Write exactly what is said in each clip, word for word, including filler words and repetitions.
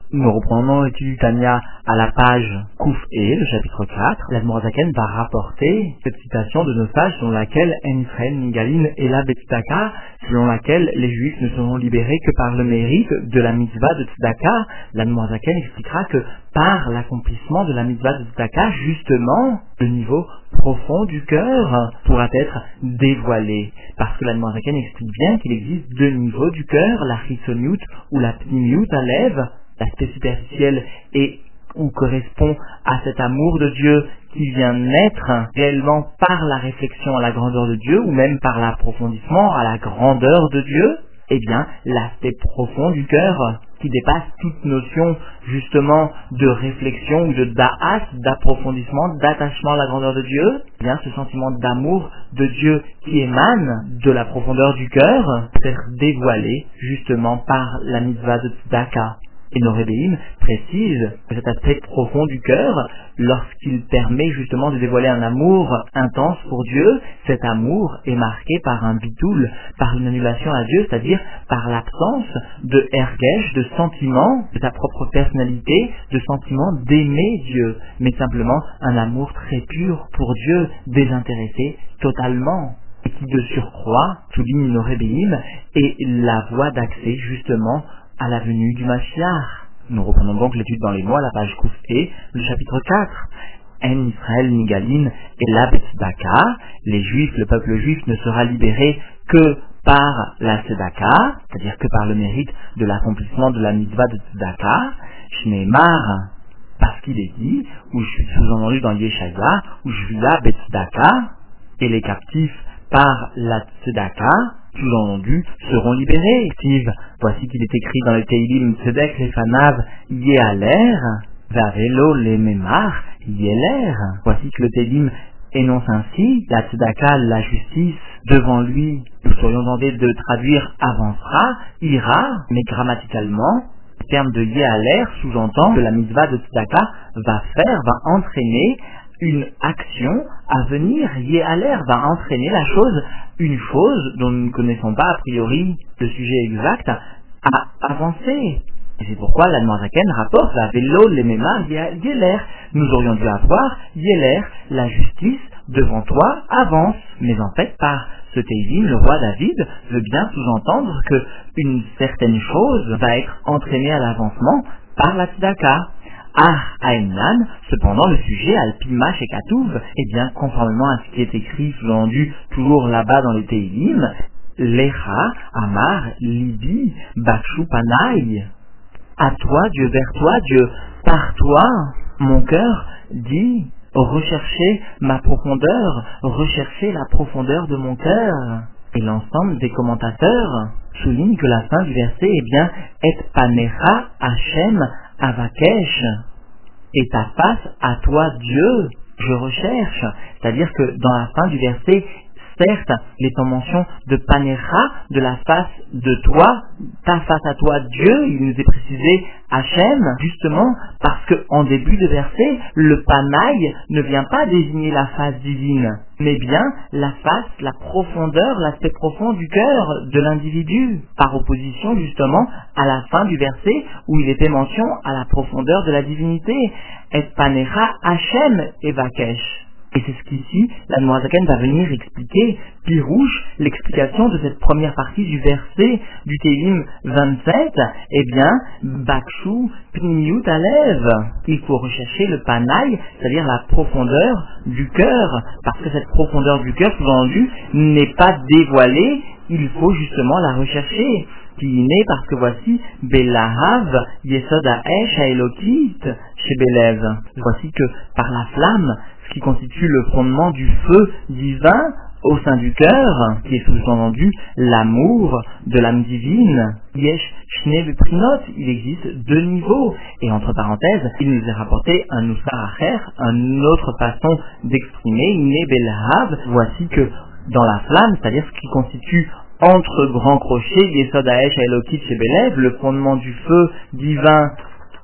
Nous reprenons l'étude du Tanya à la page Kouf E, le chapitre quatre. L'Admorazaken va rapporter cette citation de nos sages selon laquelle En Israël Nigalin Ela Betzedaka, selon laquelle les Juifs ne seront libérés que par le mérite de la mitzvah de Tzedaka. L'Admorazaken expliquera que par l'accomplissement de la mitzvah de Tzedaka, justement, le niveau profond du cœur pourra être dévoilé. Parce que l'Admorazaken explique bien qu'il existe deux niveaux du cœur, la Chitsoniut ou la Pnimiut à lèvres, l'aspect superficiel et où correspond à cet amour de Dieu qui vient naître réellement par la réflexion à la grandeur de Dieu ou même par l'approfondissement à la grandeur de Dieu, eh bien l'aspect profond du cœur qui dépasse toute notion justement de réflexion ou de da'at, d'approfondissement, d'attachement à la grandeur de Dieu, eh bien ce sentiment d'amour de Dieu qui émane de la profondeur du cœur peut être dévoilé justement par la mitzvah de Tzedaka. Et nos Rebbeim précisent que cet aspect profond du cœur, lorsqu'il permet justement de dévoiler un amour intense pour Dieu, cet amour est marqué par un bitoul, par une annulation à Dieu, c'est-à-dire par l'absence de ergesh, de sentiment de ta propre personnalité, de sentiment d'aimer Dieu, mais simplement un amour très pur pour Dieu, désintéressé totalement. Et qui de surcroît, souligne nos Rebbeim, est la voie d'accès justement à la venue du Mashiach. Nous reprenons donc l'étude dans les mots à la page Kouf E, le chapitre quatre. En Israël Nigalin et la Betzedaka, les Juifs, le peuple juif ne sera libéré que par la Tzedaka, c'est-à-dire que par le mérite de l'accomplissement de la mitzvah de Tzedaka, Shneimar, parce qu'il est dit, où je suis sous-entendu dans Yeshaya, où je suis là Betzedaka, et les captifs par la Tzedaka, sous-entendu, seront libérés. Steve, voici qu'il est écrit dans le Teilim, Tzedek lefanav yealer, vavelo lememar yeler. Voici que le Teilim énonce ainsi, la Tzedaka, la justice, devant lui, nous serions tentés de traduire avancera, ira, mais grammaticalement, le terme de yealer sous-entend que la mitzvah de Tzedaka va faire, va entraîner une action à venir, Yéaler va entraîner la chose, une chose dont nous ne connaissons pas a priori le sujet exact, à avancer. Et c'est pourquoi l'Admorazaken rapporte la vélo l'emema Yéler. Nous aurions dû avoir Yéler, la justice devant toi avance. Mais en fait, par ce Teilim, le roi David veut bien sous-entendre que une certaine chose va être entraînée à l'avancement par la Tzedaka. Ah, Aïnan, cependant le sujet, Alpima chez Katouv, eh bien, conformément à ce qui est écrit, sous-entendu, toujours là-bas dans les Teilim, Lecha, Amar, Libi, Bakshu Panaï. À toi, Dieu, vers toi, Dieu, par toi, mon cœur dit, recherchez ma profondeur, recherchez la profondeur de mon cœur. Et l'ensemble des commentateurs soulignent que la fin du verset, eh bien, Et Panecha Hashem Avakesh, et ta face à toi Dieu, je recherche. C'est-à-dire que dans la fin du verset, certes, il est en mention de Panecha, de la face de toi, ta face à toi Dieu, il nous est précisé Hachem, justement parce que en début de verset, le Panaï ne vient pas désigner la face divine, mais bien la face, la profondeur, l'aspect profond du cœur de l'individu, par opposition justement à la fin du verset où il était mention à la profondeur de la divinité, Et Panecha Hachem Evakesh. Et c'est ce qu'ici, l'Admorazaken va venir expliquer, Pirouche, l'explication de cette première partie du verset du Teilim vingt-sept, eh bien, Bakshu Pnimiut Alev. Il faut rechercher le panaï, c'est-à-dire la profondeur du cœur, parce que cette profondeur du cœur, sous-entendu, n'est pas dévoilée, il faut justement la rechercher. Qui naît parce que voici Belahav Yesod Haesh Haelokit chez Belev. Voici que par la flamme, ce qui constitue le fondement du feu divin au sein du cœur, qui est sous-entendu l'amour de l'âme divine, Yesh Shne Beprinot, il existe deux niveaux. Et entre parenthèses, il nous est rapporté un Nusar Acher, une autre façon d'exprimer, Ine Belahav. Voici que dans la flamme, c'est-à-dire ce qui constitue entre grands crochets, Yesod Haesh Haelokit chez Belev, le fondement du feu divin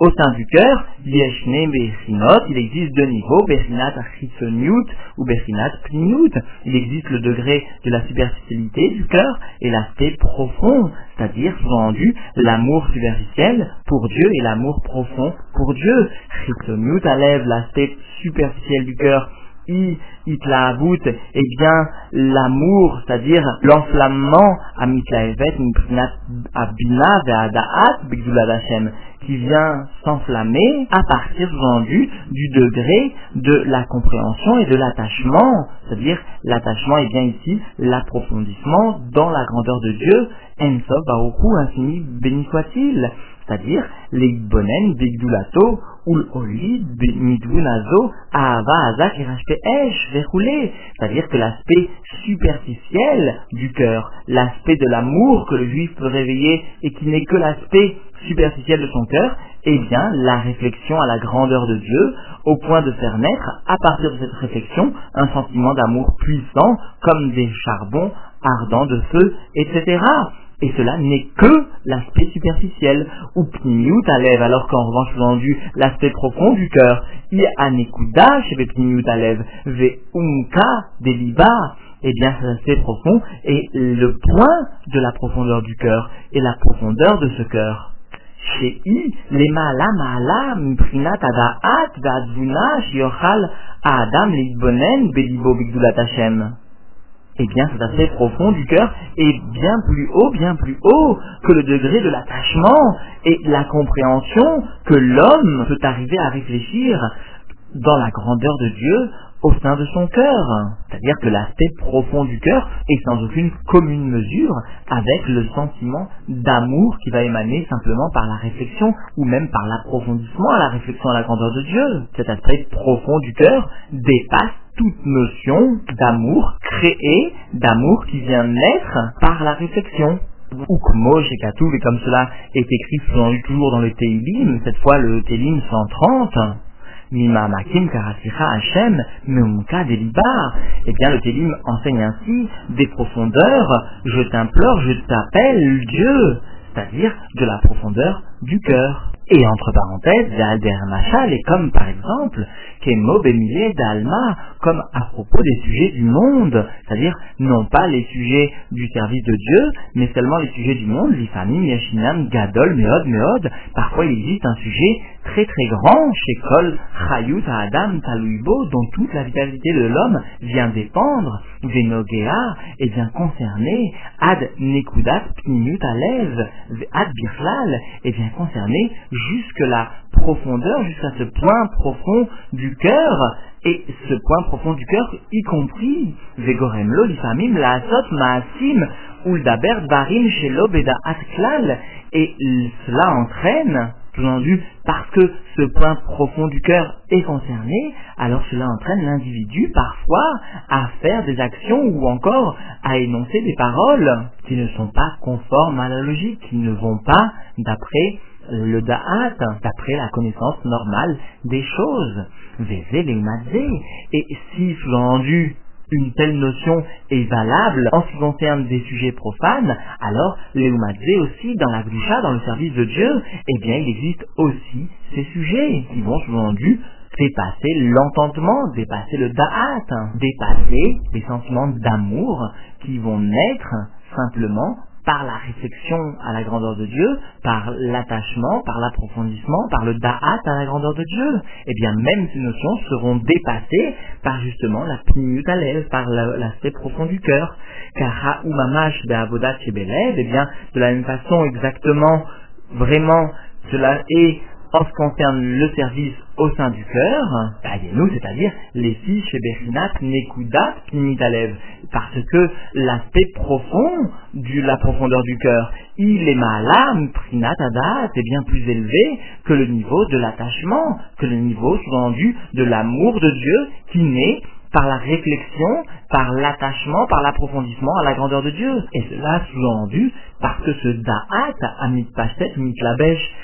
Au sein du cœur, Yeshne Bechinot, il existe deux niveaux, Bechinat Chitzoniut ou Bechinat Pnimiut. Il existe le degré de la superficialité du cœur et l'aspect profond, c'est-à-dire, sous-entendu, l'amour superficiel pour Dieu et l'amour profond pour Dieu. Chitzoniut enlève l'aspect superficiel du cœur, I, itlaavut, eh bien, l'amour, c'est-à-dire l'enflammement, amitlaevet, miprinat abina, ve'adaat, bigdulat Hashem, qui vient s'enflammer à partir, sous-entendu, du degré de la compréhension et de l'attachement, c'est-à-dire l'attachement est bien ici l'approfondissement dans la grandeur de Dieu, Ensof Baruchu, infini béni soit-il, c'est-à-dire les bonen bigdulato ou l'olid midvunazo ahava azak irashpe esh verroulé, c'est-à-dire que l'aspect superficiel du cœur, l'aspect de l'amour que le juif peut réveiller et qui n'est que l'aspect superficiel de son cœur, eh bien la réflexion à la grandeur de Dieu au point de faire naître à partir de cette réflexion un sentiment d'amour puissant comme des charbons ardents de feu, et cetera. Et cela n'est que l'aspect superficiel, ou pnimiut alev, alors qu'en revanche, sous-entendu, l'aspect profond du cœur, i anekuda chez pnimiut alev, ve unka deliba, eh bien, cet aspect profond est le point de la profondeur du cœur, et la profondeur de ce cœur. Chez I, les ma'ala ma'ala, mprinat adaat, ve'adzvuna, shiochal, adam leitbonen, belibo bigdulat Hashem. Eh bien, cet aspect profond du cœur est bien plus haut, bien plus haut que le degré de l'attachement et la compréhension que l'homme peut arriver à réfléchir dans la grandeur de Dieu au sein de son cœur. C'est-à-dire que l'aspect profond du cœur est sans aucune commune mesure avec le sentiment d'amour qui va émaner simplement par la réflexion ou même par l'approfondissement à la réflexion à la grandeur de Dieu. Cet aspect profond du cœur dépasse toute notion d'amour créé, d'amour qui vient naître par la réflexion. Ukmo chez Katouv, et comme cela est écrit toujours dans le Teilim, cette fois le Teilim cent trente, Mima Makim Karasicha Hashem Meumka Delibar. Eh bien, le Télim enseigne ainsi des profondeurs. Je t'implore, je t'appelle Dieu, c'est-à-dire de la profondeur du cœur. Et entre parenthèses, Zalder Machal est comme par exemple Kemo Bemile d'Alma, comme à propos des sujets du monde, c'est-à-dire non pas les sujets du service de Dieu, mais seulement les sujets du monde, Lifamim, Yashinam, Gadol, Meod, Meod. Parfois il existe un sujet très très grand chez Kol, Chayut, Adam, Taluibo, dont toute la vitalité de l'homme vient dépendre, Venogea, et vient concerner, Ad Nekudat, Pnimut, Alev, Ad Birlal, et vient concerner jusque la profondeur, jusqu'à ce point profond du cœur, et ce point profond du cœur, y compris Vegoremlo, Lifamim, Laasot, Maasim, Uldaber, Barim, Shelo, Beda, Atklal, et cela entraîne, sous-entendu, parce que ce point profond du cœur est concerné, alors cela entraîne l'individu parfois à faire des actions ou encore à énoncer des paroles qui ne sont pas conformes à la logique, qui ne vont pas d'après le da'at, d'après la connaissance normale des choses. Vézé, les mazé. Et si, sous-entendu, une telle notion est valable en ce qui concerne des sujets profanes, alors l'Eumadze aussi, dans la Gdusha, dans le service de Dieu, eh bien il existe aussi ces sujets qui vont sous-entendu dépasser l'entendement, dépasser le da'at, dépasser les sentiments d'amour qui vont naître simplement par la réflexion à la grandeur de Dieu, par l'attachement, par l'approfondissement, par le da'at à la grandeur de Dieu. Eh bien, même ces notions seront dépassées par justement la pnimut alev, par l'aspect profond du cœur. Car ha'umamash be'avodat shebelev, eh bien, de la même façon, exactement, vraiment, cela est en ce qui concerne le service au sein du cœur, nous, c'est-à-dire les filles chez Bechinat, Nekudat, Pnimit Alev, parce que l'aspect profond de la profondeur du cœur, il est malam, Prinat Adat, est bien plus élevé que le niveau de l'attachement, que le niveau sous-entendu de l'amour de Dieu qui naît par la réflexion, par l'attachement, par l'approfondissement à la grandeur de Dieu. Et cela sous-entendu parce que ce da'at, amit pashtet, mit labesh,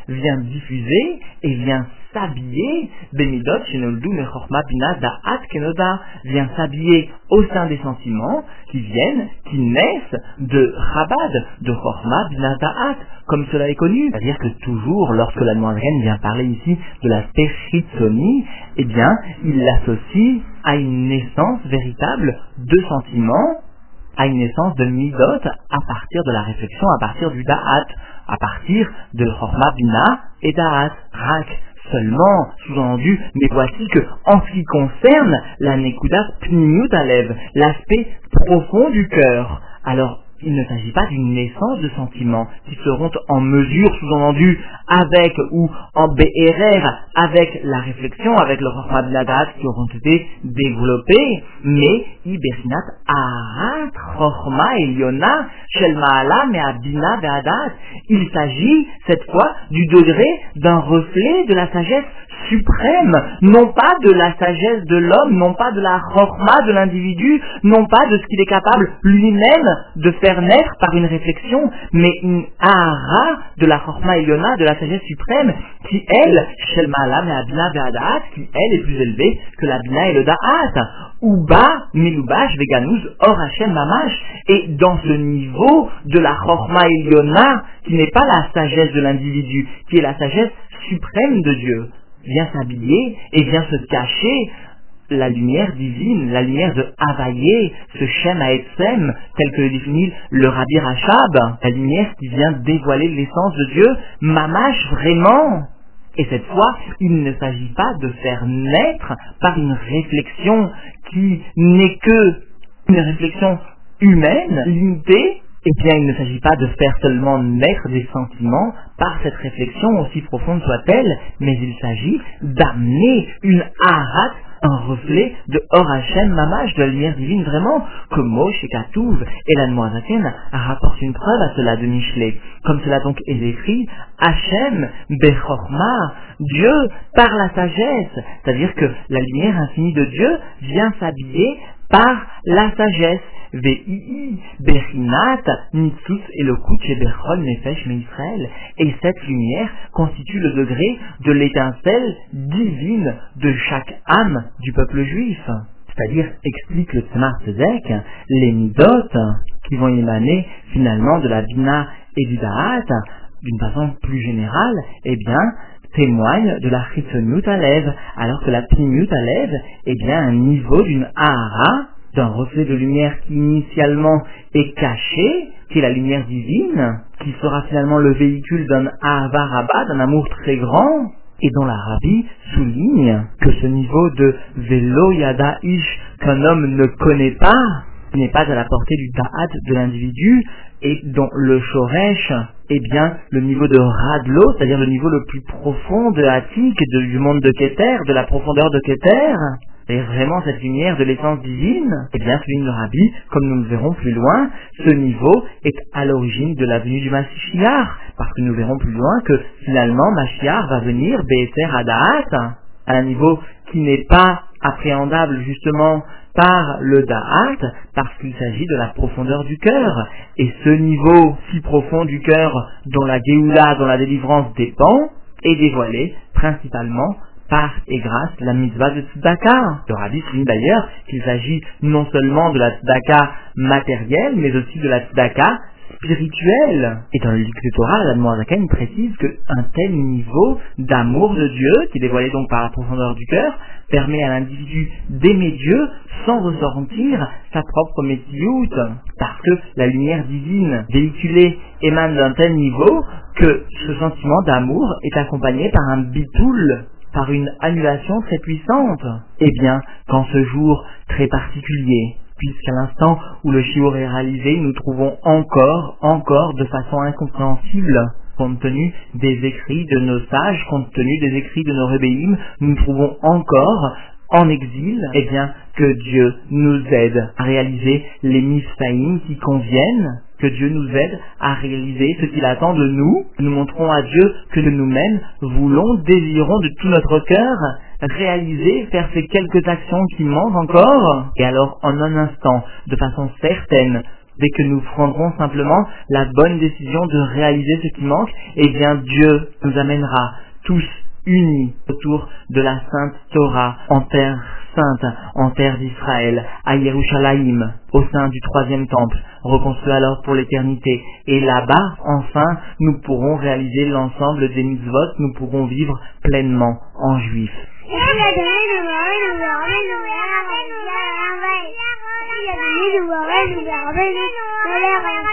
vient diffuser et vient s'habiller, Bemidot, Shenoldu, Mechorma, Bina, Da'at, Kenoda, vient s'habiller au sein des sentiments qui viennent, qui naissent de Chabad, de Chorma, Bina, Da'at, comme cela est connu. C'est-à-dire que toujours, lorsque la Noirine vient parler ici de l'aspect Chitzoni, eh bien, il l'associe à une naissance véritable de sentiments, à une naissance de Midot à partir de la réflexion, à partir du Da'at, à partir de Chorma, Bina et Da'at, Rak. Seulement, sous-entendu, mais voici que, en ce qui concerne la Nekuda Pnimiut Alev, l'aspect profond du cœur, alors, il ne s'agit pas d'une naissance de sentiments qui seront en mesure, sous-entendu, avec ou en B R R, avec la réflexion, avec le Chorma Binadat qui auront été développés, mais Iberinat Arat Chorma Eliona Shel Ma'ala Me'abina Ve'adat. Il s'agit, cette fois, du degré d'un reflet de la sagesse suprême, non pas de la sagesse de l'homme, non pas de la Chorma de l'individu, non pas de ce qu'il est capable lui-même de faire naître par une réflexion, mais une Ahara de la Chorma Eliona, de la sagesse suprême, qui elle, Shel Ma'ala Me'abina Ve'adat, qui elle est plus élevée que la Bina et le Da'at. Uba, Melubash, Veganuz, Or Hashem Mamash, et dans ce niveau de la Chorma Eliona, qui n'est pas la sagesse de l'individu, qui est la sagesse suprême de Dieu, vient s'habiller et vient se cacher la lumière divine, la lumière de Havaïe, ce Shem Haetzem, tel que le définit le Rabbi Rachab, la lumière qui vient dévoiler l'essence de Dieu, Mamash vraiment. Et cette fois, il ne s'agit pas de faire naître par une réflexion qui n'est que une réflexion humaine, limitée. Eh bien, il ne s'agit pas de faire seulement naître des sentiments par cette réflexion, aussi profonde soit-elle, mais il s'agit d'amener une harat, un reflet de Or Hashem Mamash, de la lumière divine vraiment, comme Moshe et Katouv et la Noazaken rapportent une preuve à cela de Michelet. Comme cela donc est écrit, Hashem Bechorma, Dieu par la sagesse, c'est-à-dire que la lumière infinie de Dieu vient s'habiller par la sagesse. Vei, Bechinat, Nitsus et le Kouch et Bechol, Nefesh, mais Israël. Et cette lumière constitue le degré de l'étincelle divine de chaque âme du peuple juif. C'est-à-dire, explique le Tzemar Tzedek, les Midot qui vont émaner finalement de la Bina et du Da'at, d'une façon plus générale, eh bien, témoigne de la Chitzoniut Alev, alors que la Pnimiut Alev est bien un niveau d'une Ahara, d'un reflet de lumière qui initialement est caché, qui est la lumière divine, qui sera finalement le véhicule d'un Ahava Rabba, d'un amour très grand, et dont la Rabbi souligne que ce niveau de Velo Yada Ish qu'un homme ne connaît pas, qui n'est pas à la portée du Da'at de l'individu, et dont le Shoresh est bien le niveau de Radlo, c'est-à-dire le niveau le plus profond de Hatik, du monde de Keter, de la profondeur de Keter. Et vraiment cette lumière de l'essence divine, eh bien, souligne le Rabbi, comme nous le verrons plus loin, ce niveau est à l'origine de la venue du Mashiach, parce que nous verrons plus loin que finalement Mashiach va venir Be'eter Hadaat, à un niveau qui n'est pas appréhendable justement par le Da'at, parce qu'il s'agit de la profondeur du cœur. Et ce niveau si profond du cœur, dont la Géoula, dont la délivrance dépend, est dévoilé principalement par et grâce la mitzvah de tzedaka. Le Rabbi souligne d'ailleurs qu'il s'agit non seulement de la tzedaka matérielle, mais aussi de la tzedaka spirituelle. Et dans le livre de Torah, la Noazaken précise qu'un tel niveau d'amour de Dieu, qui est dévoilé donc par la profondeur du cœur, permet à l'individu d'aimer Dieu sans ressentir sa propre métiout, parce que la lumière divine véhiculée émane d'un tel niveau que ce sentiment d'amour est accompagné par un bitoul, par une annulation très puissante. Eh bien, qu'en ce jour très particulier, puisqu'à l'instant où le shiur est réalisé, nous trouvons encore, encore de façon incompréhensible, compte tenu des écrits de nos sages, compte tenu des écrits de nos rébéim, nous trouvons encore en exil, eh bien, que Dieu nous aide à réaliser les mifsaïm qui conviennent, que Dieu nous aide à réaliser ce qu'il attend de nous. Nous montrons à Dieu que nous-mêmes voulons, désirons de tout notre cœur réaliser, faire ces quelques actions qui manquent encore. Et alors, en un instant, de façon certaine, Dès que nous prendrons simplement la bonne décision de réaliser ce qui manque, eh bien Dieu nous amènera tous unis autour de la Sainte Torah, en terre sainte, en terre d'Israël, à Yerushalayim, au sein du troisième temple, reconstruit alors pour l'éternité. Et là-bas, enfin, nous pourrons réaliser l'ensemble des mitzvot, nous pourrons vivre pleinement en juifs. Alléluia.